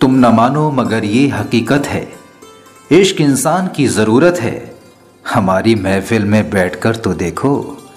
तुम न मानो मगर ये हकीकत है, इश्क इंसान की ज़रूरत है। हमारी महफिल में बैठकर तो देखो,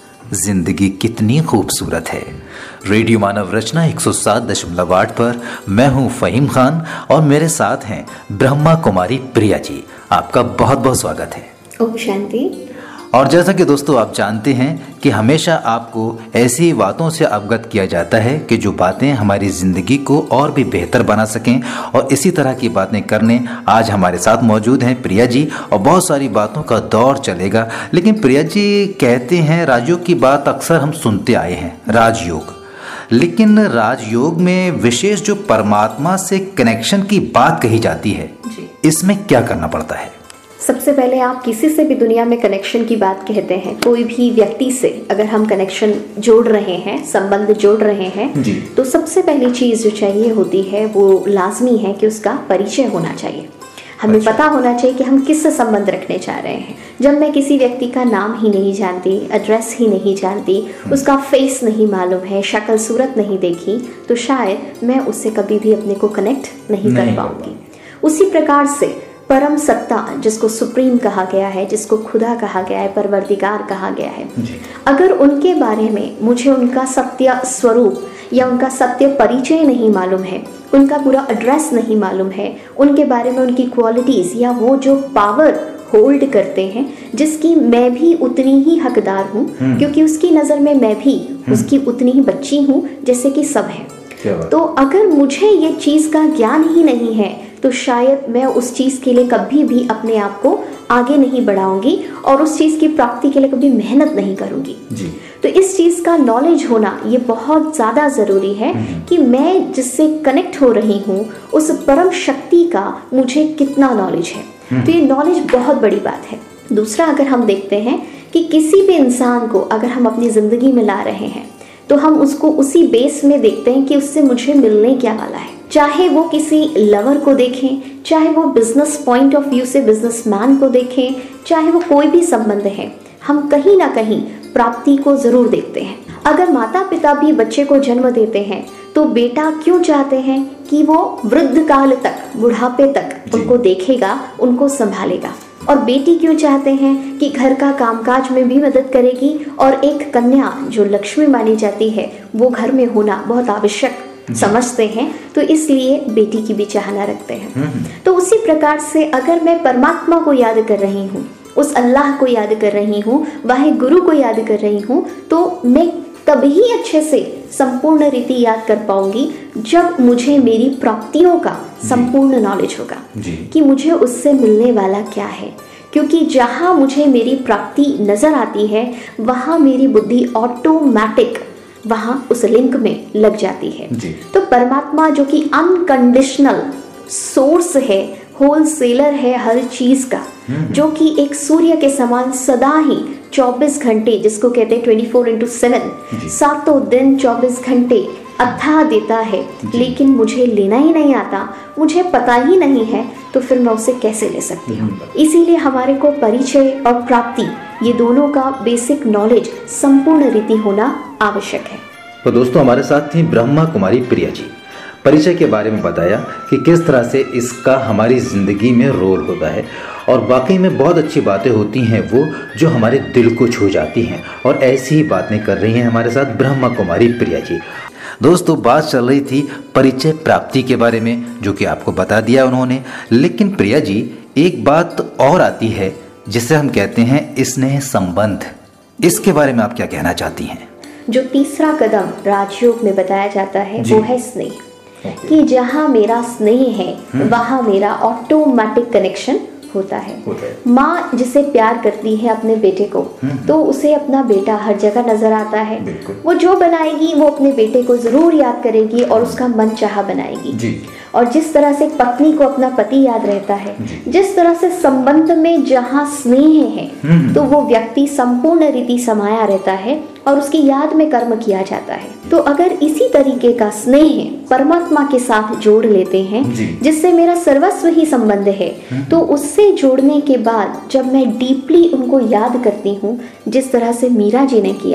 जिंदगी कितनी खूबसूरत है। रेडियो मानव रचना 107.8 पर मैं हूं फ़हीम खान और मेरे साथ हैं ब्रह्मा कुमारी प्रिया जी। आपका बहुत बहुत स्वागत है। ओम शांति। और जैसा कि दोस्तों आप जानते हैं कि हमेशा आपको ऐसी बातों से अवगत किया जाता है कि जो बातें हमारी ज़िंदगी को और भी बेहतर बना सकें, और इसी तरह की बातें करने आज हमारे साथ मौजूद हैं प्रिया जी। और बहुत सारी बातों का दौर चलेगा, लेकिन प्रिया जी कहते हैं राजयोग की बात अक्सर हम सुनते आए हैं, राजयोग। लेकिन राजयोग में विशेष जो परमात्मा से कनेक्शन की बात कही जाती है, इसमें क्या करना पड़ता है? सबसे पहले आप किसी से भी दुनिया में कनेक्शन की बात कहते हैं, कोई भी व्यक्ति से अगर हम कनेक्शन जोड़ रहे हैं, संबंध जोड़ रहे हैं, तो सबसे पहली चीज़ जो चाहिए होती है वो लाजमी है कि उसका परिचय होना चाहिए। हमें पता होना चाहिए कि हम किससे संबंध रखने चाह रहे हैं। जब मैं किसी व्यक्ति का नाम ही नहीं जानती, एड्रेस ही नहीं जानती, उसका फेस नहीं मालूम है, शक्ल सूरत नहीं देखी, तो शायद मैं उससे कभी भी अपने को कनेक्ट नहीं कर पाऊंगी। उसी प्रकार से परम सत्ता, जिसको सुप्रीम कहा गया है, जिसको खुदा कहा गया है, परवरदिगार कहा गया है, अगर उनके बारे में मुझे उनका सत्य स्वरूप या उनका सत्य परिचय नहीं मालूम है, उनका पूरा एड्रेस नहीं मालूम है, उनके बारे में उनकी क्वालिटीज़ या वो जो पावर होल्ड करते हैं, जिसकी मैं भी उतनी ही हकदार हूँ, क्योंकि उसकी नज़र में मैं भी उसकी उतनी ही बच्ची हूँ जैसे कि सब हैं। तो अगर मुझे ये चीज़ का ज्ञान ही नहीं है तो शायद मैं उस चीज़ के लिए कभी भी अपने आप को आगे नहीं बढ़ाऊंगी और उस चीज़ की प्राप्ति के लिए कभी मेहनत नहीं करूंगी। तो इस चीज़ का नॉलेज होना ये बहुत ज़्यादा ज़रूरी है कि मैं जिससे कनेक्ट हो रही हूँ उस परम शक्ति का मुझे कितना नॉलेज है। तो ये नॉलेज बहुत बड़ी बात है। दूसरा, अगर हम देखते हैं कि किसी भी इंसान को अगर हम अपनी ज़िंदगी में ला रहे हैं तो हम उसको उसी बेस में देखते हैं कि उससे मुझे मिलने क्या वाला है। चाहे वो किसी लवर को देखें, चाहे वो बिजनेस पॉइंट ऑफ व्यू से बिजनेसमैन को देखें, चाहे वो कोई भी संबंध है, हम कहीं ना कहीं प्राप्ति को ज़रूर देखते हैं। अगर माता पिता भी बच्चे को जन्म देते हैं तो बेटा क्यों चाहते हैं कि वो वृद्ध काल तक, बुढ़ापे तक उनको देखेगा, उनको संभालेगा, और बेटी क्यों चाहते हैं कि घर का कामकाज में भी मदद करेगी, और एक कन्या जो लक्ष्मी मानी जाती है वो घर में होना बहुत आवश्यक समझते हैं, तो इसलिए बेटी की भी चाहना रखते हैं। तो उसी प्रकार से अगर मैं परमात्मा को याद कर रही हूँ, उस अल्लाह को याद कर रही हूँ, वाहे गुरु को याद कर रही हूँ, तो मैं तभी अच्छे से संपूर्ण रीति याद कर पाऊंगी जब मुझे मेरी प्राप्तियों का संपूर्ण नॉलेज होगा कि मुझे उससे मिलने वाला क्या है। क्योंकि जहाँ मुझे मेरी प्राप्ति नजर आती है वहाँ मेरी बुद्धि ऑटोमेटिक वहाँ उस लिंक में लग जाती है। तो परमात्मा जो कि अनकंडीशनल सोर्स है, होलसेलर है हर चीज का, जो कि एक सूर्य के समान सदा ही 24 घंटे, जिसको कहते हैं 24/7, सातों दिन 24 घंटे अथाह देता है, लेकिन मुझे लेना ही नहीं आता, मुझे पता ही नहीं है, तो फिर मैं उसे कैसे ले सकती हूँ। इसीलिए हमारे को परिचय और प्राप्ति, ये दोनों का बेसिक नॉलेज संपूर्ण रीति होना आवश्यक है। तो दोस्तों हमारे साथ थी ब्रह्मा कुमारी प्रिया जी। परिचय के बारे में बताया कि किस तरह से इसका हमारी ज़िंदगी में रोल होता है, और वाकई में बहुत अच्छी बातें होती हैं वो जो हमारे दिल को छू जाती हैं, और ऐसी ही बातें कर रही हैं हमारे साथ ब्रह्मा कुमारी प्रिया जी। दोस्तों बात चल रही थी परिचय प्राप्ति के बारे में, जो कि आपको बता दिया उन्होंने। लेकिन प्रिया जी एक बात और आती है जिसे हम कहते हैं स्नेह संबंध। इसके बारे में आप क्या कहना चाहती हैं? जो तीसरा कदम राजयोग में बताया जाता है वो है स्नेह, कि जहाँ मेरा स्नेह है वहाँ मेरा ऑटोमेटिक कनेक्शन होता है। माँ जिसे प्यार करती है अपने बेटे को, तो उसे अपना बेटा हर जगह नजर आता है। वो जो बनाएगी वो अपने बेटे को जरूर याद करेगी और उसका मन चाहा बनाएगी। और जिस तरह से पत्नी को अपना पति याद रहता है, जिस तरह से संबंध में जहाँ स्नेह है तो वो व्यक्ति संपूर्ण रीति समाया रहता है और उसकी याद में कर्म किया जाता है। तो अगर इसी तरीके का स्नेह परमात्मा के साथ जोड़ लेते हैं, जिससे मेरा सर्वस्व ही संबंध है, तो उससे जोड़ने के बाद जब मैं डीपली उनको याद करती हूँ, जिस तरह से मीरा जी ने किया,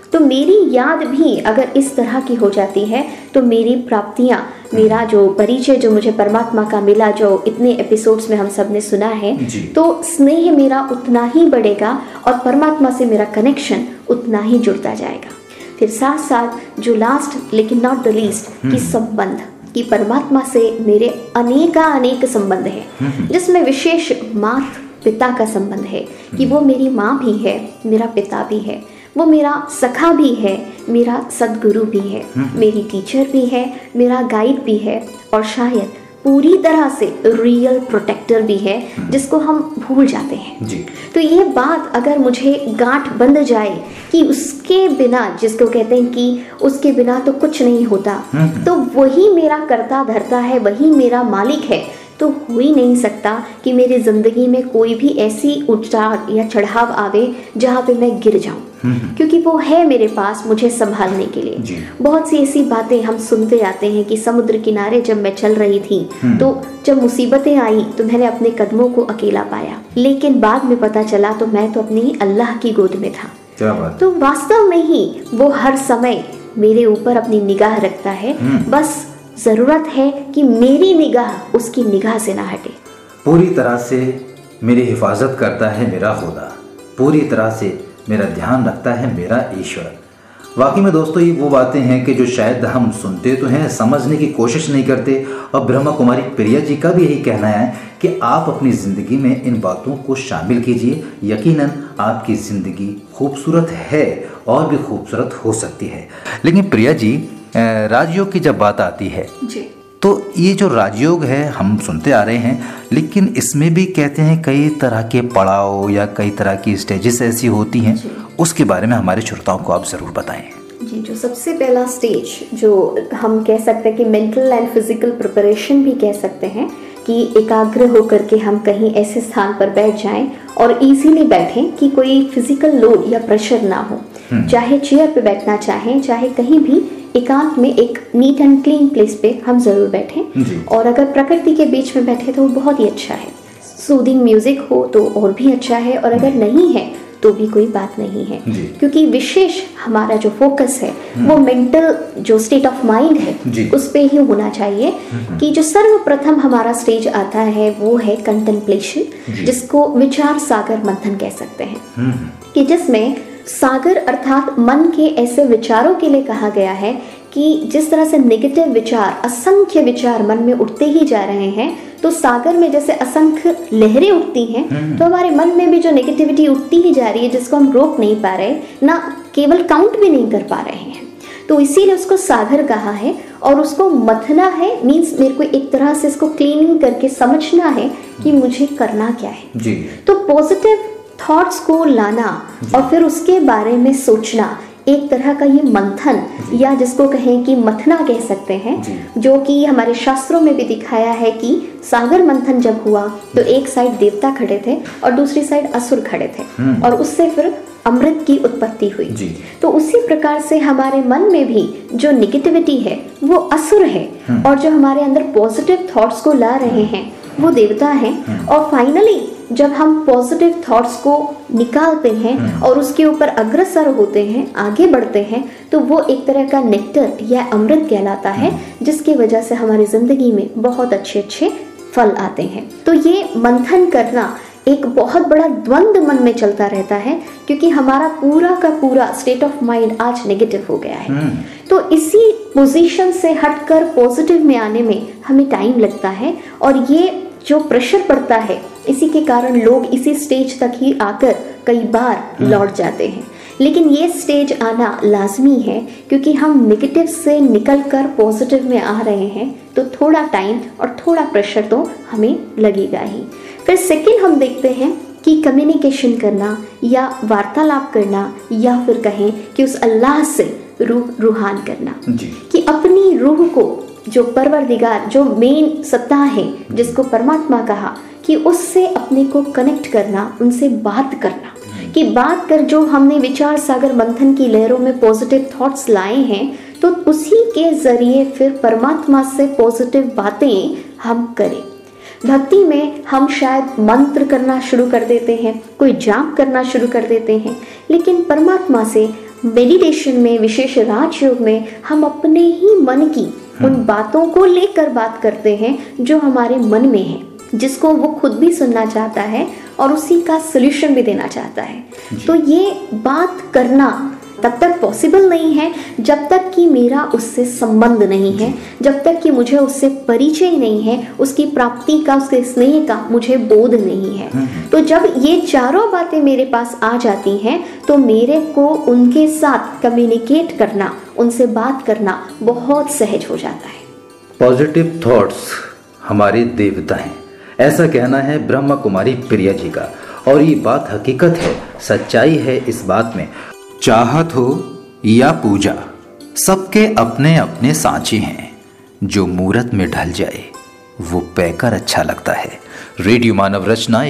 तो मेरी याद भी अगर इस तरह की हो जाती है तो मेरी प्राप्तियां, मेरा जो परिचय जो मुझे परमात्मा का मिला, जो इतने एपिसोड्स में हम सब ने सुना है, तो स्नेह मेरा उतना ही बढ़ेगा और परमात्मा से मेरा कनेक्शन उतना ही जुड़ता जाएगा। फिर साथ साथ जो लास्ट लेकिन नॉट द लीस्ट की संबंध, कि परमात्मा से मेरे अनेक संबंध है, जिसमें विशेष माता पिता का संबंध है कि वो मेरी माँ भी है, मेरा पिता भी है, वो मेरा सखा भी है, मेरा सदगुरु भी है, मेरी टीचर भी है, मेरा गाइड भी है, और शायद पूरी तरह से रियल प्रोटेक्टर भी है, जिसको हम भूल जाते हैं जी। तो ये बात अगर मुझे गांठ बंध जाए कि उसके बिना, जिसको कहते हैं कि उसके बिना तो कुछ नहीं होता, तो वही मेरा करता धरता है, वही मेरा मालिक है, तो हो ही नहीं सकता कि मेरी ज़िंदगी में कोई भी ऐसी उतार या चढ़ाव आवे जहाँ पे मैं गिर जाऊँ, क्योंकि वो है मेरे पास मुझे संभालने के लिए। बहुत सी ऐसी बातें हम सुनते आते हैं कि समुद्र किनारे जब मैं चल रही थी तो जब मुसीबतें आई तो मैंने अपने कदमों को अकेला पाया, लेकिन बाद में पता चला तो मैं तो अपनी अल्लाह की गोद में था। क्या बात। तो वास्तव में ही वो हर समय मेरे ऊपर अपनी निगाह रखता है, बस जरूरत है कि मेरी निगाह उसकी निगाह से ना हटे। पूरी तरह से मेरी हिफाजत करता है मेरा खुदा, पूरी तरह से मेरा ध्यान रखता है मेरा ईश्वर। वाकई में दोस्तों ये वो बातें हैं कि जो शायद हम सुनते तो हैं, समझने की कोशिश नहीं करते। और ब्रह्मा कुमारी प्रिया जी का भी यही कहना है कि आप अपनी ज़िंदगी में इन बातों को शामिल कीजिए, यकीनन आपकी ज़िंदगी खूबसूरत है और भी खूबसूरत हो सकती है। लेकिन प्रिया जी, राजयोग की जब बात आती है जी, तो ये जो राजयोग है हम सुनते आ रहे हैं, लेकिन इसमें भी कहते हैं कई तरह के पड़ाव या कई तरह की स्टेजेस ऐसी होती हैं, उसके बारे में हमारे श्रोताओं को आप ज़रूर बताएं। जी, जो सबसे पहला स्टेज जो हम कह सकते हैं कि मेंटल एंड फिजिकल प्रिपरेशन भी कह सकते हैं, कि एकाग्र होकर के हम कहीं ऐसे स्थान पर बैठ जाएं और इजीली बैठें कि कोई फिजिकल लोड या प्रेशर ना हो, चाहे चेयर पे बैठना चाहें, चाहे कहीं भी एकांत में एक नीट एंड क्लीन प्लेस पे हम जरूर बैठें। और अगर प्रकृति के बीच में बैठे तो वो बहुत ही अच्छा है। सूदिंग म्यूजिक हो तो और भी अच्छा है, और अगर नहीं है तो भी कोई बात नहीं है, क्योंकि विशेष हमारा जो फोकस है वो मेंटल जो स्टेट ऑफ माइंड है उस पे ही होना चाहिए। कि जो सर्वप्रथम हमारा स्टेज आता है वो है कंटेम्पलेशन, जिसको विचार सागर मंथन कह सकते हैं, कि जिसमें सागर अर्थात मन के ऐसे विचारों के लिए कहा गया है कि जिस तरह से नेगेटिव विचार, असंख्य विचार मन में उठते ही जा रहे हैं, तो सागर में जैसे असंख्य लहरें उठती हैं, तो हमारे मन में भी जो नेगेटिविटी उठती ही जा रही है, जिसको हम रोक नहीं पा रहे, ना केवल काउंट भी नहीं कर पा रहे हैं, तो इसीलिए उसको सागर कहा है। और उसको मथना है, मीन्स मेरे को एक तरह से इसको क्लीनिंग करके समझना है कि मुझे करना क्या है जी। तो पॉजिटिव थॉट्स को लाना और फिर उसके बारे में सोचना, एक तरह का ये मंथन या जिसको कहें कि मथना कह सकते हैं, जो कि हमारे शास्त्रों में भी दिखाया है कि सागर मंथन जब हुआ तो एक साइड देवता खड़े थे और दूसरी साइड असुर खड़े थे, और उससे फिर अमृत की उत्पत्ति हुई। तो उसी प्रकार से हमारे मन में भी जो निगेटिविटी है वो असुर है, और जो हमारे अंदर पॉजिटिव थॉट्स को ला रहे हैं वो देवता हैं। और फाइनली जब हम पॉजिटिव थॉट्स को निकालते हैं और उसके ऊपर अग्रसर होते हैं, आगे बढ़ते हैं, तो वो एक तरह का नेक्टर या अमृत कहलाता है, जिसकी वजह से हमारी जिंदगी में बहुत अच्छे अच्छे फल आते हैं। तो ये मंथन करना एक बहुत बड़ा द्वंद्व मन में चलता रहता है, क्योंकि हमारा पूरा का पूरा स्टेट ऑफ माइंड आज नेगेटिव हो गया है। तो इसी पोजीशन से हटकर पॉजिटिव में आने में हमें टाइम लगता है, और ये जो प्रेशर पड़ता है इसी के कारण लोग इसी स्टेज तक ही आकर कई बार लौट जाते हैं। लेकिन ये स्टेज आना लाजमी है, क्योंकि हम नेगेटिव से निकलकर पॉजिटिव में आ रहे हैं, तो थोड़ा टाइम और थोड़ा प्रेशर तो हमें लगेगा ही। फिर सेकंड हम देखते हैं कि कम्युनिकेशन करना या वार्तालाप करना, या फिर कहें कि उस अल्लाह से रूहान करना, कि अपनी रूह को जो परवरदिगार, जो मेन सत्ता है जिसको परमात्मा कहा, कि उससे अपने को कनेक्ट करना, उनसे बात करना, कि बात कर जो हमने विचार सागर मंथन की लहरों में पॉजिटिव थॉट्स लाए हैं, तो उसी के जरिए फिर परमात्मा से पॉजिटिव बातें हम करें। भक्ति में हम शायद मंत्र करना शुरू कर देते हैं, कोई जाप करना शुरू कर देते हैं, लेकिन परमात्मा से मेडिटेशन में, विशेष राजयोग में हम अपने ही मन की उन बातों को लेकर बात करते हैं जो हमारे मन में है, जिसको वो खुद भी सुनना चाहता है और उसी का सलूशन भी देना चाहता है। तो ये बात करना तब तक पॉसिबल नहीं है जब तक कि मेरा उससे संबंध नहीं है, जब तक कि मुझे उससे परिचय नहीं है, उसकी प्राप्ति का, उसके स्नेह का मुझे बोध नहीं है। तो जब ये चारों बातें मेरे पास आ जाती हैं तो मेरे को उनके साथ कम्युनिकेट करना, उनसे बात करना बहुत सहज हो जाता है। पॉजिटिव थॉट्स हमारे देवता हैं, ऐसा कहना है ब्रह्मा कुमारी प्रिया जी का। और ये बात हकीकत है, सच्चाई है इस बात में। चाहत हो या पूजा, सबके अपने अपने सांचे हैं। जो मूरत में ढल जाए वो पैकर अच्छा लगता है। रेडियो मानव रचना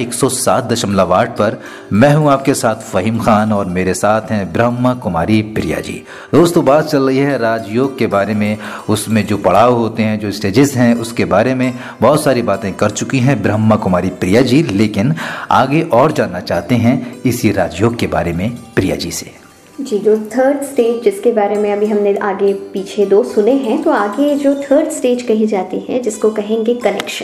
107.8 पर मैं हूं आपके साथ फ़हीम खान और मेरे साथ हैं ब्रह्मा कुमारी प्रिया जी। दोस्तों, बात चल रही है राजयोग के बारे में, उसमें जो पड़ाव होते हैं, जो स्टेजेस हैं, उसके बारे में बहुत सारी बातें कर चुकी हैं ब्रह्मा कुमारी प्रिया जी। लेकिन आगे और जानना चाहते हैं इसी राजयोग के बारे में प्रिया जी से। जी, जो थर्ड स्टेज जिसके बारे में अभी हमने आगे पीछे 2 सुने हैं, तो आगे जो थर्ड स्टेज कही जाती है जिसको कहेंगे कनेक्शन,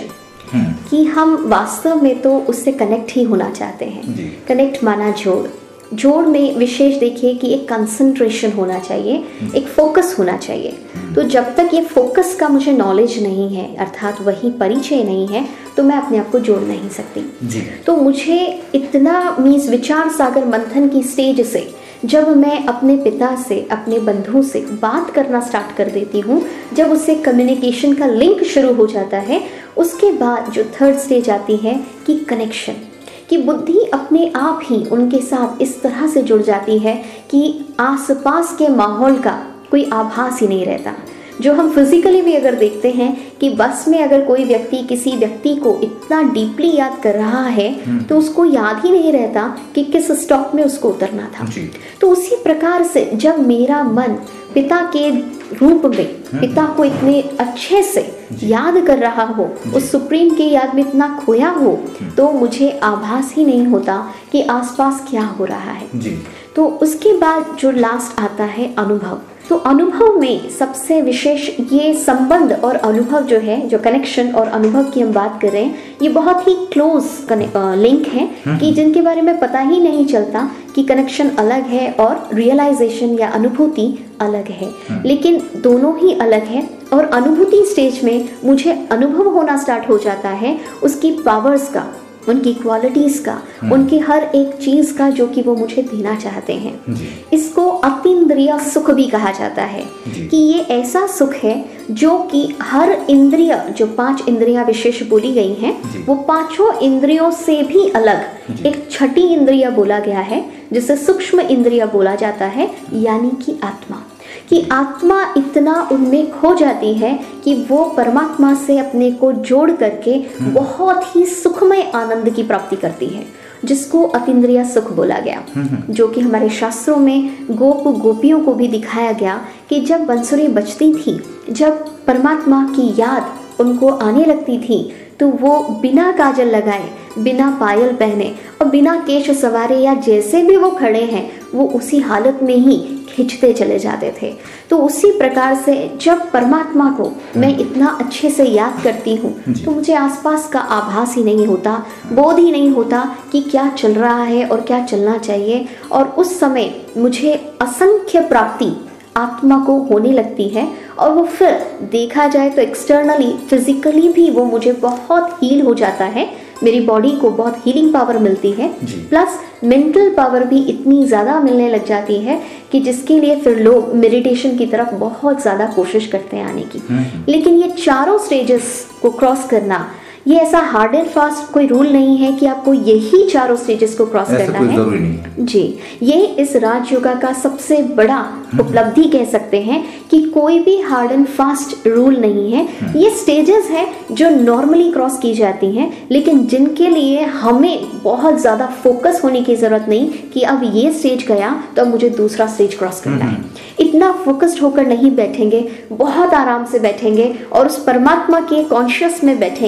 कि हम वास्तव में तो उससे कनेक्ट ही होना चाहते हैं। कनेक्ट माना जोड़ में विशेष देखिए कि एक कंसंट्रेशन होना चाहिए, एक फोकस होना चाहिए। तो जब तक ये फोकस का मुझे नॉलेज नहीं है, अर्थात वही परिचय नहीं है, तो मैं अपने आप को जोड़ नहीं सकती। तो मुझे इतना मीन्स विचार सागर मंथन की स्टेज से जब मैं अपने पिता से, अपने बंधु से बात करना स्टार्ट कर देती हूँ, जब उससे कम्युनिकेशन का लिंक शुरू हो जाता है, उसके बाद जो थर्ड स्टेज आती है कि कनेक्शन, कि बुद्धि अपने आप ही उनके साथ इस तरह से जुड़ जाती है कि आसपास के माहौल का कोई आभास ही नहीं रहता। जो हम फिजिकली भी अगर देखते हैं कि बस में अगर कोई व्यक्ति किसी व्यक्ति को इतना डीपली याद कर रहा है तो उसको याद ही नहीं रहता कि किस स्टॉप में उसको उतरना था। तो उसी प्रकार से जब मेरा मन पिता के रूप में पिता को इतने अच्छे से याद कर रहा हो, उस सुप्रीम की याद में इतना खोया हो, तो मुझे आभास ही नहीं होता कि आसपास क्या हो रहा है। तो उसके बाद जो लास्ट आता है अनुभव। तो अनुभव में सबसे विशेष ये संबंध और अनुभव जो है, जो कनेक्शन और अनुभव की हम बात कर रहे हैं, ये बहुत ही क्लोज लिंक है कि जिनके बारे में पता ही नहीं चलता कि कनेक्शन अलग है और रियलाइजेशन या अनुभूति अलग है, लेकिन दोनों ही अलग है। और अनुभूति स्टेज में मुझे अनुभव होना स्टार्ट हो जाता है उसकी पावर्स का, उनकी क्वालिटीज का, उनकी हर एक चीज का जो कि वो मुझे देना चाहते हैं। इसको अतीन्द्रिय सुख भी कहा जाता है कि ये ऐसा सुख है जो कि हर इंद्रिय, जो 5 इंद्रियां विशेष बोली गई हैं, वो 5 इंद्रियों से भी अलग एक छठी इंद्रिय बोला गया है, जिसे सूक्ष्म इंद्रिय बोला जाता है, यानी कि आत्मा। कि आत्मा इतना उनमें खो जाती है कि वो परमात्मा से अपने को जोड़ करके बहुत ही सुखमय आनंद की प्राप्ति करती है, जिसको अतीन्द्रिय सुख बोला गया। जो कि हमारे शास्त्रों में गोप गोपियों को भी दिखाया गया कि जब बंसुरी बजती थी, जब परमात्मा की याद उनको आने लगती थी, तो वो बिना काजल लगाए, बिना पायल पहने और बिना केश सवारे या जैसे भी वो खड़े हैं, वो उसी हालत में ही खिंचते चले जाते थे। तो उसी प्रकार से जब परमात्मा को मैं इतना अच्छे से याद करती हूँ, तो मुझे आसपास का आभास ही नहीं होता, बोध ही नहीं होता कि क्या चल रहा है और क्या चलना चाहिए। और उस समय मुझे असंख्य प्राप्ति आत्मा को होने लगती है, और वो फिर देखा जाए तो एक्सटर्नली, फिजिकली भी वो मुझे बहुत हील हो जाता है, मेरी बॉडी को बहुत हीलिंग पावर मिलती है, प्लस मेंटल पावर भी इतनी ज़्यादा मिलने लग जाती है कि जिसके लिए फिर लोग मेडिटेशन की तरफ बहुत ज़्यादा कोशिश करते हैं आने की। लेकिन ये चारों स्टेजेस को क्रॉस करना, ये ऐसा हार्ड एंड फास्ट कोई रूल नहीं है कि आपको यही चारों स्टेजेस को क्रॉस करना है। जी, ये इस राजयोगा का सबसे बड़ा उपलब्धि कह सकते हैं कि कोई भी हार्ड एंड फास्ट रूल नहीं है। ये स्टेजेस हैं जो नॉर्मली क्रॉस की जाती हैं, लेकिन जिनके लिए हमें बहुत ज़्यादा फोकस होने की ज़रूरत नहीं कि अब ये स्टेज गया तो अब मुझे दूसरा स्टेज क्रॉस करना है। इतना फोकस्ड होकर नहीं बैठेंगे, बहुत आराम से बैठेंगे और उस परमात्मा के कॉन्शियस में बैठेंगे,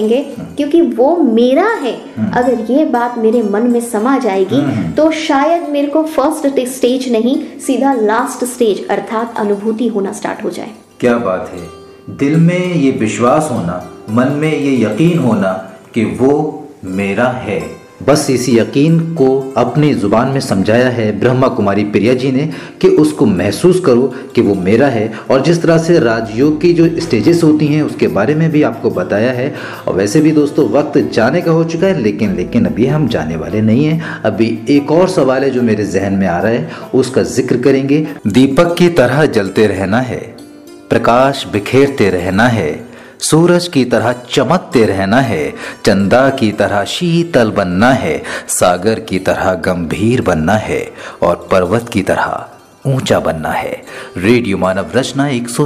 क्योंकि वो मेरा है। अगर ये बात मेरे मन में समा जाएगी तो शायद मेरे को फर्स्ट स्टेज नहीं, सीधा लास्ट स्टेज अर्थात अनुभूति होना स्टार्ट हो जाए। क्या बात है, दिल में ये विश्वास होना, मन में ये यकीन होना कि वो मेरा है। बस इसी यकीन को अपनी ज़ुबान में समझाया है ब्रह्मा कुमारी प्रिया जी ने कि उसको महसूस करो कि वो मेरा है। और जिस तरह से राजयोग की जो स्टेजेस होती हैं उसके बारे में भी आपको बताया है। और वैसे भी दोस्तों वक्त जाने का हो चुका है, लेकिन अभी हम जाने वाले नहीं हैं। अभी एक और सवाल है जो मेरे जहन में आ रहा है, उसका जिक्र करेंगे। दीपक की तरह जलते रहना है, प्रकाश बिखेरते रहना है, सूरज की तरह चमकते रहना है, चंदा की तरह शीतल बनना है, सागर की तरह गंभीर बनना है और पर्वत की तरह ऊंचा बनना है। रेडियो मानव रचना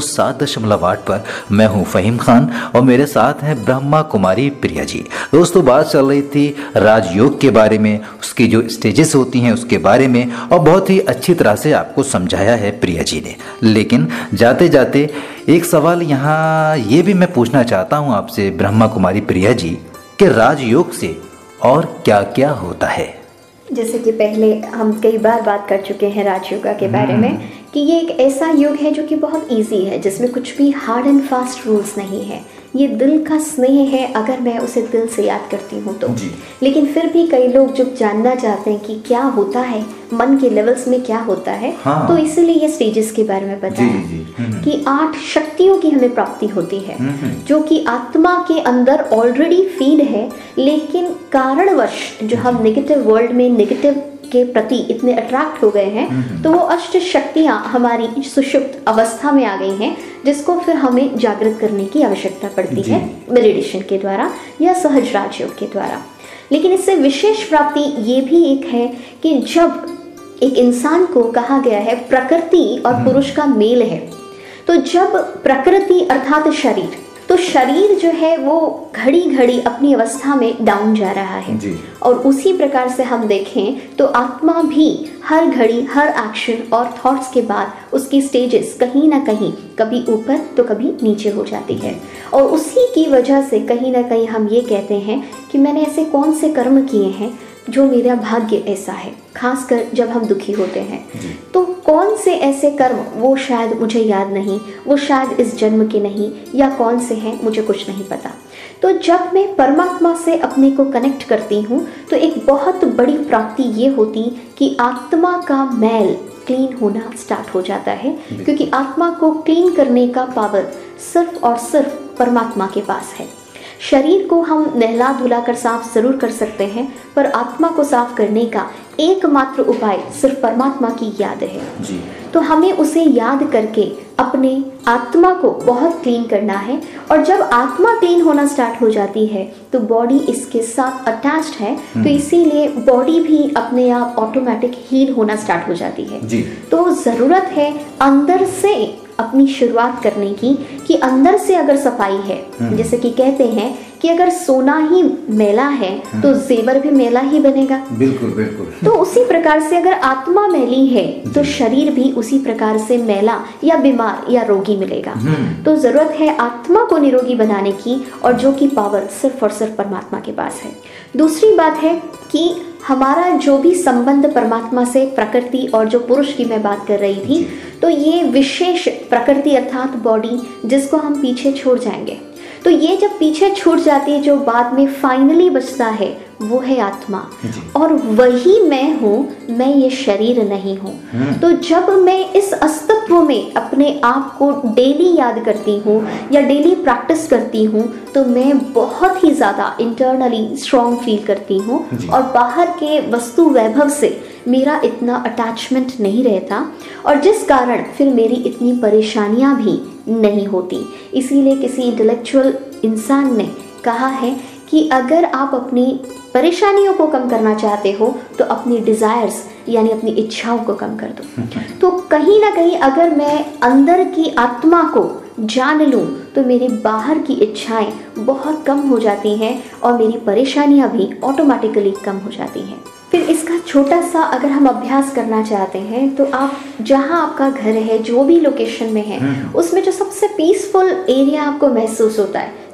107.8 पर मैं हूं फहीम खान और मेरे साथ हैं ब्रह्मा कुमारी प्रिया जी। दोस्तों बात चल रही थी राजयोग के बारे में, उसकी जो स्टेजेस होती हैं उसके बारे में, और बहुत ही अच्छी तरह से आपको समझाया है प्रिया जी ने। लेकिन जाते जाते एक सवाल यहाँ ये भी मैं पूछना चाहता हूँ आपसे ब्रह्मा कुमारी प्रिया जी कि राजयोग से और क्या क्या होता है। जैसे कि पहले हम कई बार बात कर चुके हैं राजयोग के बारे में कि ये एक ऐसा योग है जो कि बहुत इजी है, जिसमें कुछ भी हार्ड एंड फास्ट रूल्स नहीं है। ये दिल का स्नेह है अगर मैं उसे दिल से याद करती हूँ तो। लेकिन फिर भी कई लोग जो जानना चाहते हैं कि क्या होता है, मन के लेवल्स में क्या होता है, तो इसलिए ये स्टेजेस के बारे में बताया कि 8 शक्तियों की हमें प्राप्ति होती है जो कि आत्मा के अंदर ऑलरेडी फीड है, लेकिन कारणवश जो हम नेगेटिव वर्ल्ड में नेगेटिव के प्रति इतने अट्रैक्ट हो गए हैं, तो वो अष्ट शक्तियाँ हमारी सुषुप्त अवस्था में आ गई हैं, जिसको फिर हमें जागृत करने की आवश्यकता पड़ती है मेडिटेशन के द्वारा या सहज राजयोग के द्वारा। लेकिन इससे विशेष प्राप्ति ये भी एक है कि जब एक इंसान को कहा गया है प्रकृति और पुरुष का मेल है, तो जब प्रकृति अर्थात शरीर, तो शरीर जो है वो घड़ी घड़ी अपनी अवस्था में डाउन जा रहा है और उसी प्रकार से हम देखें तो आत्मा भी हर घड़ी हर एक्शन और थॉट्स के बाद उसकी स्टेजेस कहीं ना कहीं कभी ऊपर तो कभी नीचे हो जाती है। और उसी की वजह से कहीं ना कहीं हम ये कहते हैं कि मैंने ऐसे कौन से कर्म किए हैं जो मेरा भाग्य ऐसा है, खासकर जब हम दुखी होते हैं तो कौन से ऐसे कर्म, वो शायद मुझे याद नहीं, वो शायद इस जन्म के नहीं, या कौन से हैं मुझे कुछ नहीं पता। तो जब मैं परमात्मा से अपने को कनेक्ट करती हूँ तो एक बहुत बड़ी प्राप्ति ये होती कि आत्मा का मैल क्लीन होना स्टार्ट हो जाता है, क्योंकि आत्मा को क्लीन करने का पावर सिर्फ और सिर्फ परमात्मा के पास है। शरीर को हम नहला धुला कर साफ जरूर कर सकते हैं, पर आत्मा को साफ करने का एकमात्र उपाय सिर्फ परमात्मा की याद है तो हमें उसे याद करके अपने आत्मा को बहुत क्लीन करना है। और जब आत्मा क्लीन होना स्टार्ट हो जाती है तो बॉडी इसके साथ अटैच्ड है, तो इसीलिए बॉडी भी अपने आप ऑटोमेटिक हील होना स्टार्ट हो जाती है। तो ज़रूरत है अंदर से अपनी शुरुआत करने की कि अंदर से अगर सफाई है, जैसे कि कहते हैं कि अगर सोना ही मैला है तो जेवर भी मैला ही बनेगा। बिल्कुल बिल्कुल। तो उसी प्रकार से अगर आत्मा मैली है तो शरीर भी उसी प्रकार से मैला या बीमार या रोगी मिलेगा। तो जरूरत है आत्मा को निरोगी बनाने की, और जो कि पावर सिर्फ और सिर्फ परमात्मा के पास है। दूसरी बात है कि हमारा जो भी संबंध परमात्मा से, प्रकृति और जो पुरुष की मैं बात कर रही थी, तो ये विशेष प्रकृति अर्थात बॉडी जिसको हम पीछे छोड़ जाएंगे, तो ये जब पीछे छूट जाती है जो बाद में फाइनली बचता है वो है आत्मा, और वही मैं हूँ, मैं ये शरीर नहीं हूँ। तो जब मैं इस अस्तित्व में अपने आप को डेली याद करती हूँ या डेली प्रैक्टिस करती हूँ तो मैं बहुत ही ज़्यादा इंटरनली स्ट्रॉन्ग फील करती हूँ और बाहर के वस्तु वैभव से मेरा इतना अटैचमेंट नहीं रहता, और जिस कारण फिर मेरी इतनी परेशानियाँ भी नहीं होती। इसीलिए किसी इंटेलेक्चुअल इंसान ने कहा है कि अगर आप अपनी परेशानियों को कम करना चाहते हो तो अपनी डिज़ायर्स यानी अपनी इच्छाओं को कम कर दो। तो कहीं ना कहीं अगर मैं अंदर की आत्मा को जान लूँ तो मेरी बाहर की इच्छाएं बहुत कम हो जाती हैं और मेरी परेशानियां भी ऑटोमेटिकली कम हो जाती हैं। फिर इसका छोटा सा अगर हम अभ्यास करना चाहते हैं तो आप जहाँ आपका घर है, जो भी लोकेशन में है, उसमें जो सबसे पीसफुल एरिया आपको महसूस होता है,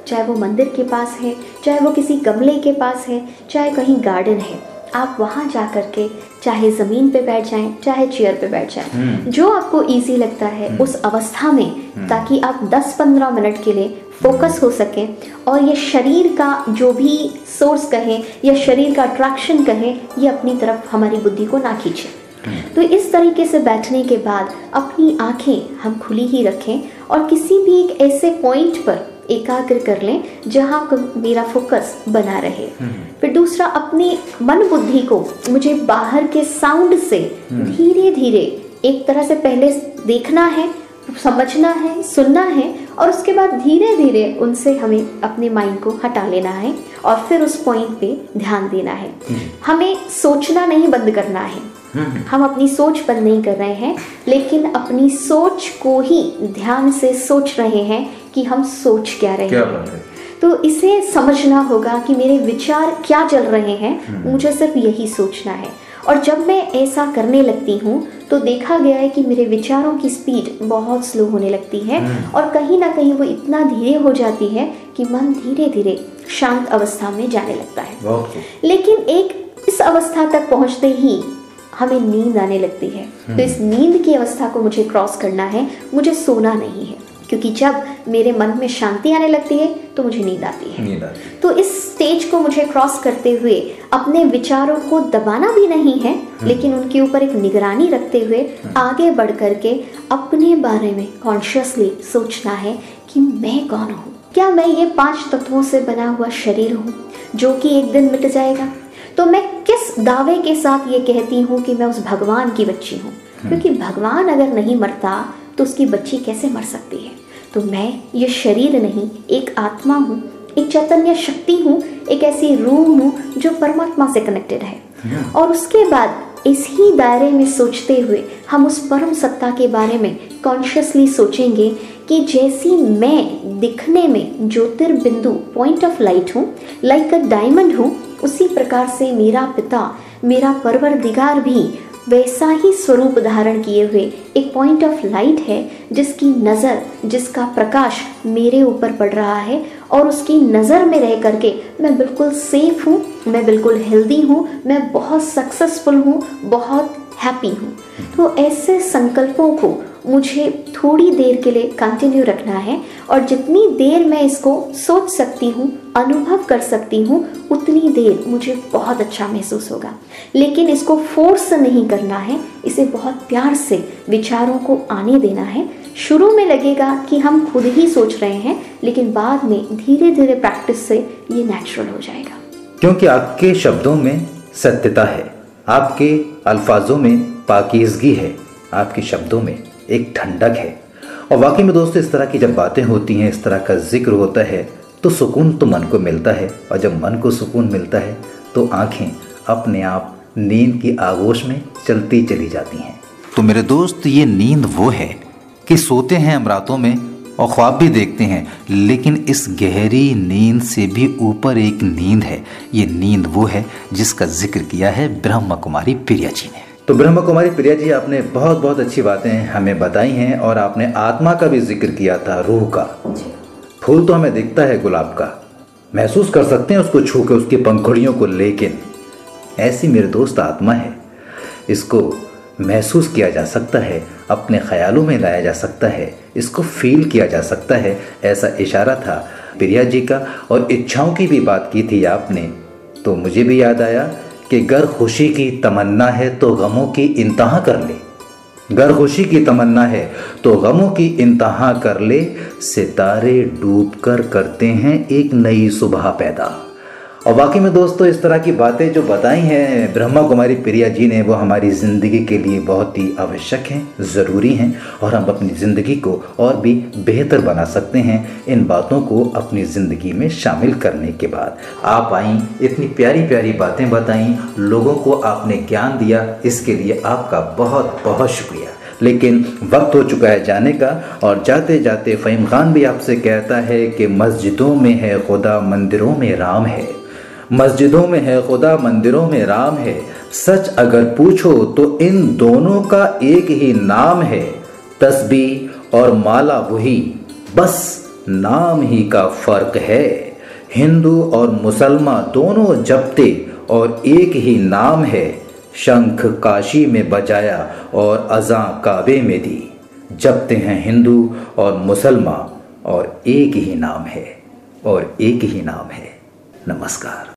चाहे वो मंदिर के पास है, चाहे वो किसी गमले के पास है, चाहे कहीं गार्डन है, आप वहाँ जा कर के चाहे ज़मीन पे बैठ जाएं, चाहे चेयर पे बैठ जाएं, जो आपको इजी लगता है उस अवस्था में, ताकि आप 10-15 मिनट के लिए फोकस हो सकें और ये शरीर का जो भी सोर्स कहें या शरीर का अट्रैक्शन कहें, ये अपनी तरफ हमारी बुद्धि को ना खींचे। तो इस तरीके से बैठने के बाद अपनी आंखें हम खुली ही रखें और किसी भी एक ऐसे पॉइंट पर एकाग्र कर लें जहाँ मेरा फोकस बना रहे। फिर दूसरा, अपनी मन बुद्धि को मुझे बाहर के साउंड से धीरे धीरे एक तरह से पहले देखना है, समझना है, सुनना है और उसके बाद धीरे धीरे उनसे हमें अपने माइंड को हटा लेना है और फिर उस पॉइंट पे ध्यान देना है। हमें सोचना नहीं बंद करना है, हम अपनी सोच बंद नहीं कर रहे हैं, लेकिन अपनी सोच को ही ध्यान से सोच रहे हैं कि हम सोच क्या रहे हैं। तो इसे समझना होगा कि मेरे विचार क्या चल रहे हैं, मुझे सिर्फ यही सोचना है। और जब मैं ऐसा करने लगती हूँ तो देखा गया है कि मेरे विचारों की स्पीड बहुत स्लो होने लगती है और कहीं ना कहीं वो इतना धीरे हो जाती है कि मन धीरे धीरे शांत अवस्था में जाने लगता है। लेकिन एक इस अवस्था तक पहुँचते ही हमें नींद आने लगती है। तो इस नींद की अवस्था को मुझे क्रॉस करना है, मुझे सोना नहीं है, क्योंकि जब मेरे मन में शांति आने लगती है तो मुझे नींद आती है। तो इस स्टेज को मुझे क्रॉस करते हुए अपने विचारों को दबाना भी नहीं है, लेकिन उनके ऊपर एक निगरानी रखते हुए आगे बढ़ करके अपने बारे में कॉन्शियसली सोचना है कि मैं कौन हूँ। क्या मैं ये 5 तत्वों से बना हुआ शरीर हूँ जो कि एक दिन मिट जाएगा? तो मैं किस दावे के साथ ये कहती हूँ कि मैं उस भगवान की बच्ची हूँ? क्योंकि भगवान अगर नहीं मरता तो उसकी बच्ची कैसे मर सकती है? तो मैं ये शरीर नहीं, एक आत्मा हूँ, एक चैतन्य शक्ति हूँ, एक ऐसी रूह हूँ जो परमात्मा से कनेक्टेड है। और उसके बाद इसी दायरे में सोचते हुए हम उस परम सत्ता के बारे में कॉन्शियसली सोचेंगे कि जैसी मैं दिखने में ज्योतिर्बिंदु पॉइंट ऑफ लाइट हूँ, लाइक अ डायमंड हूँ, उसी प्रकार से मेरा पिता, मेरा परवरदिगार भी वैसा ही स्वरूप धारण किए हुए एक पॉइंट ऑफ लाइट है, जिसकी नज़र, जिसका प्रकाश मेरे ऊपर पड़ रहा है और उसकी नज़र में रह करके मैं बिल्कुल सेफ हूँ, मैं बिल्कुल हेल्दी हूँ, मैं बहुत सक्सेसफुल हूँ, बहुत हैप्पी हूँ। तो ऐसे संकल्पों को मुझे थोड़ी देर के लिए कंटिन्यू रखना है और जितनी देर मैं इसको सोच सकती हूँ, अनुभव कर सकती हूँ, उतनी देर मुझे बहुत अच्छा महसूस होगा। लेकिन इसको फोर्स नहीं करना है, इसे बहुत प्यार से विचारों को आने देना है। शुरू में लगेगा कि हम खुद ही सोच रहे हैं, लेकिन बाद में धीरे धीरे प्रैक्टिस से ये नेचुरल हो जाएगा। क्योंकि आपके शब्दों में सत्यता है, आपके अल्फाजों में पाकीज़गी है, आपके शब्दों में एक ठंडक है। और वाकई में दोस्तों, इस तरह की जब बातें होती हैं, इस तरह का जिक्र होता है, तो सुकून तो मन को मिलता है। और जब मन को सुकून मिलता है तो आंखें अपने आप नींद की आगोश में चलती चली जाती हैं। तो मेरे दोस्त, ये नींद वो है कि सोते हैं हम रातों में और ख्वाब भी देखते हैं, लेकिन इस गहरी नींद से भी ऊपर एक नींद है। ये नींद वो है जिसका जिक्र किया है ब्रह्मा कुमारी प्रिया जी ने। तो ब्रह्मा कुमारी प्रिया जी, आपने बहुत बहुत अच्छी बातें हमें बताई हैं और आपने आत्मा का भी जिक्र किया था, रूह का। फूल तो हमें दिखता है गुलाब का, महसूस कर सकते हैं उसको छू के, उसकी पंखुड़ियों को, लेकिन ऐसी मेरे दोस्त आत्मा है, इसको महसूस किया जा सकता है, अपने ख्यालों में लाया जा सकता है, इसको फील किया जा सकता है। ऐसा इशारा था प्रिया जी का। और इच्छाओं की भी बात की थी आपने, तो मुझे भी याद आया कि गर खुशी की तमन्ना है तो गमों की इंतहा कर ले, गर खुशी की तमन्ना है तो गमों की इंतहा कर ले, सितारे डूबकर करते हैं एक नई सुबह पैदा। और वाकई में दोस्तों, इस तरह की बातें जो बताई हैं ब्रह्मा कुमारी प्रिया जी ने, वो हमारी ज़िंदगी के लिए बहुत ही आवश्यक हैं, ज़रूरी हैं, और हम अपनी ज़िंदगी को और भी बेहतर बना सकते हैं इन बातों को अपनी ज़िंदगी में शामिल करने के बाद। आप आईं, इतनी प्यारी प्यारी बातें बताईं, लोगों को आपने ज्ञान दिया, इसके लिए आपका बहुत बहुत शुक्रिया। लेकिन वक्त हो चुका है जाने का, और जाते जाते फ़हीम खान भी आपसे कहता है कि मस्जिदों में है खुदा, मंदिरों में राम है, मस्जिदों में है खुदा, मंदिरों में राम है, सच अगर पूछो तो इन दोनों का एक ही नाम है, तस्बीह और माला वही, बस नाम ही का फर्क है। हिंदू और मुसलमान दोनों जपते और एक ही नाम है। शंख काशी में बजाया और अज़ां काबे में दी। जपते हैं हिंदू और मुसलमान और एक ही नाम है, और एक ही नाम है। नमस्कार।